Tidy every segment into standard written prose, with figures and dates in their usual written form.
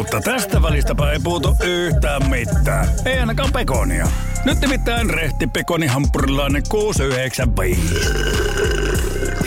Mutta tästä välistäpä ei puutu yhtään mitään. Ei ainakaan pekonia. Nyt nimittäin rehti pekonihampurilainen 6,95.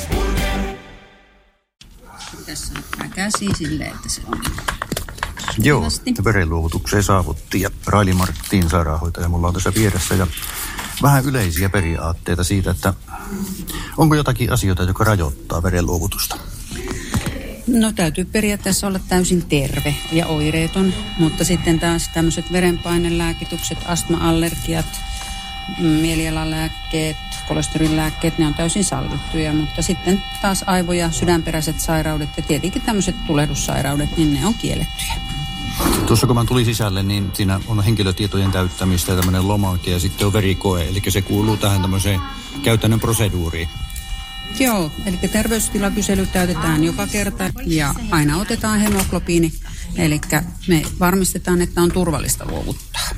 Tässä ottaa käsi silleen, että se on. Joo, verenluovutukseen saavuttiin ja Raili Martin, sairaanhoitaja, mulla on tässä vieressä ja vähän yleisiä periaatteita siitä, että onko jotakin asioita, joka rajoittaa verenluovutusta? No täytyy periaatteessa olla täysin terve ja oireeton, mutta sitten taas tämmöiset verenpainelääkitykset, astma-allergiat, mielialalääkkeet, kolesterilääkkeet, ne on täysin sallittuja, mutta sitten taas aivo- ja sydänperäiset sairaudet ja tietenkin tämmöiset tulehdussairaudet, niin ne on kiellettyjä. Tuossa kun mä tulin sisälle, niin siinä on henkilötietojen täyttämistä ja tämmöinen lomake ja sitten on verikoe, eli se kuuluu tähän tämmöiseen käytännön proseduuriin. Joo, eli terveystilakysely täytetään joka kerta ja aina otetaan hemoglobiini, eli me varmistetaan, että on turvallista luovuttaa.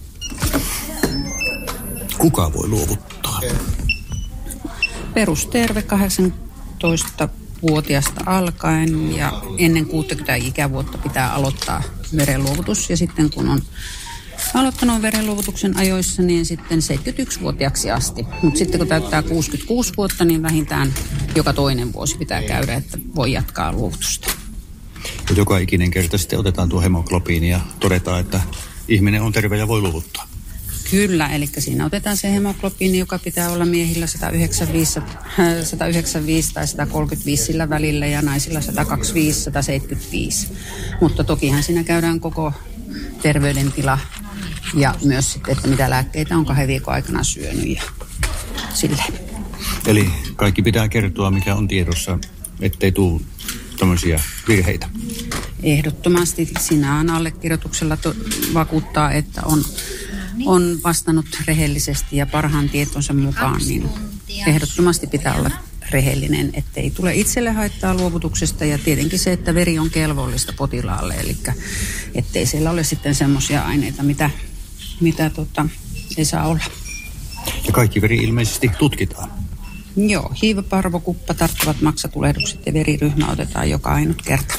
Kuka voi luovuttaa? Perusterve 18-vuotiaasta alkaen ja ennen 60 ikävuotta pitää aloittaa verenluovutus ja sitten kun on aloittanut verenluovutuksen ajoissa, niin sitten 71-vuotiaaksi asti. Mutta sitten kun täyttää 66 vuotta, niin vähintään joka toinen vuosi pitää käydä, että voi jatkaa luovutusta. Ja joka ikinen kerta sitten otetaan tuo hemoglobiini ja todetaan, että ihminen on terve ja voi luovuttaa. Kyllä, eli siinä otetaan se hemoglobiini, joka pitää olla miehillä 195 tai 135 sillä välillä ja naisilla 125, 175. Mutta tokihan siinä käydään koko terveydentila ja myös sitten, että mitä lääkkeitä on 2 viikon aikana syönyt ja silleen. Eli kaikki pitää kertoa, mikä on tiedossa, ettei tule tämmöisiä virheitä. Ehdottomasti sinähän allekirjoituksella vakuuttaa, että on vastannut rehellisesti ja parhaan tietonsa mukaan, niin ehdottomasti pitää olla rehellinen, ettei tule itselle haittaa luovutuksesta ja tietenkin se, että veri on kelvollista potilaalle, eli ettei siellä ole sitten semmoisia aineita, mitä ei saa olla. Ja kaikki veri ilmeisesti tutkitaan. Joo, hiiva, parvo, kuppa, tarttuvat maksatulehdukset ja veriryhmä otetaan joka ainut kerta.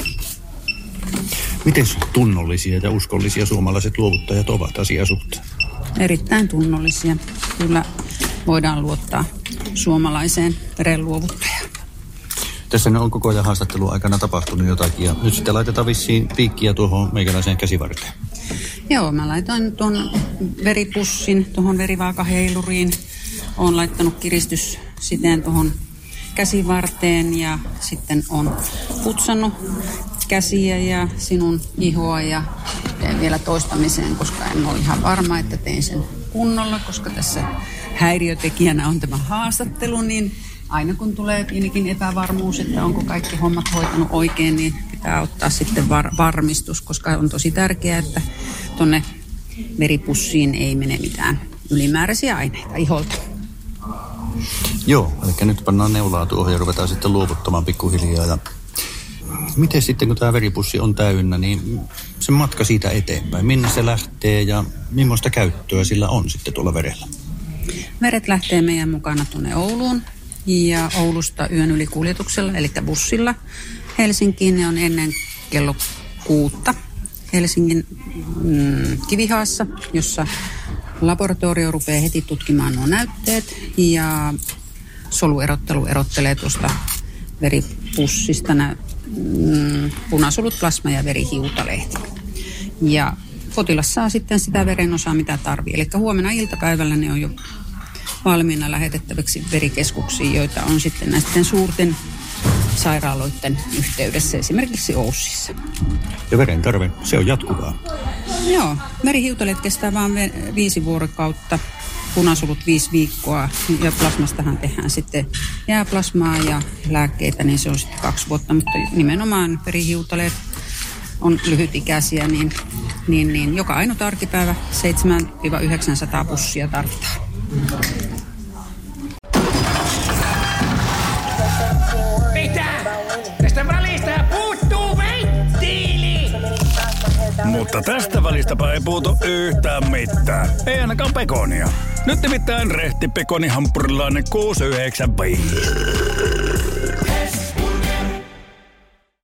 Miten tunnollisia ja uskollisia suomalaiset luovuttajat ovat asian suhteen? Erittäin tunnollisia. Kyllä voidaan luottaa suomalaiseen verenluovuttajaan. Tässä on koko ajan haastattelun aikana tapahtunut jotakin ja nyt sitten laitetaan vissiin piikkiä tuohon meikäläiseen käsivarteen. Joo, mä laitoin tuon veripussin tuohon verivaakaheiluriin. Olen laittanut kiristyssiteen tuohon käsivarteen ja sitten on putsannut käsiä ja sinun ihoa ja teen vielä toistamiseen, koska en ole ihan varma, että tein sen kunnolla, koska tässä häiriötekijänä on tämä haastattelu, niin aina kun tulee pienikin epävarmuus, että onko kaikki hommat hoitanut oikein, niin pitää ottaa sitten varmistus, koska on tosi tärkeää, että tuonne veripussiin ei mene mitään ylimääräisiä aineita iholta. Joo, eli nyt pannaan neulaa tuohon ja ruvetaan sitten luovuttamaan pikkuhiljaa. Ja miten sitten, kun tämä veripussi on täynnä, niin se matka siitä eteenpäin, minne se lähtee ja millaista käyttöä sillä on sitten tuolla verellä? Veret lähtee meidän mukana tuonne Ouluun ja Oulusta yön yli kuljetuksella, eli bussilla. Helsinkiin ne on ennen kello 6 Helsingin Kivihaassa, jossa laboratorio rupeaa heti tutkimaan nuo näytteet ja soluerottelu erottelee tuosta veripussista punasolut, plasma ja verihiutalehti. Ja potilas saa sitten sitä verenosaa, mitä tarvii. Eli huomenna iltapäivällä ne on jo valmiina lähetettäväksi verikeskuksiin, joita on sitten näisten suurten sairaaloiden yhteydessä, esimerkiksi Oussissa. Ja veren tarve, se on jatkuvaa. Joo, verihiutaleet kestää vain 5 vuorokautta, punasolut 5 viikkoa ja plasmastahan tehdään sitten jääplasmaa ja lääkkeitä, niin se on sitten 2 vuotta, mutta nimenomaan verihiutaleet on lyhytikäisiä, niin joka ainut arkipäivä 700-900 pussia tarvitaan. Mitä? Tästä välistä puuttuu venttiili! Mutta tästä välistäpä ei puutu yhtään mitään. Ei ainakaan pekonia. Nyt nimittäin rehti pekonihampurilainen 6,95.